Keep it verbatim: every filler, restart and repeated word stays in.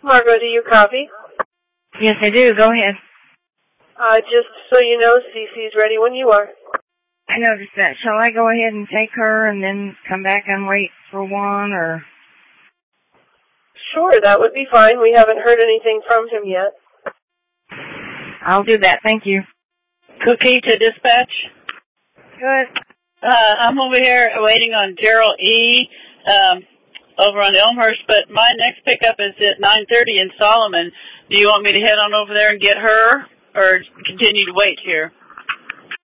Margot, do you copy? Yes, I do. Go ahead. Uh, just so you know, Cece's ready when you are. I noticed that. Shall I go ahead and take her and then come back and wait for one, or? Sure, that would be fine. We haven't heard anything from him yet. I'll do that. Thank you. Cookie to dispatch. Good. Uh, I'm over here waiting on Gerald E. Um, over on Elmhurst, but my next pickup is at nine thirty in Solomon. Do you want me to head on over there and get her, or continue to wait here?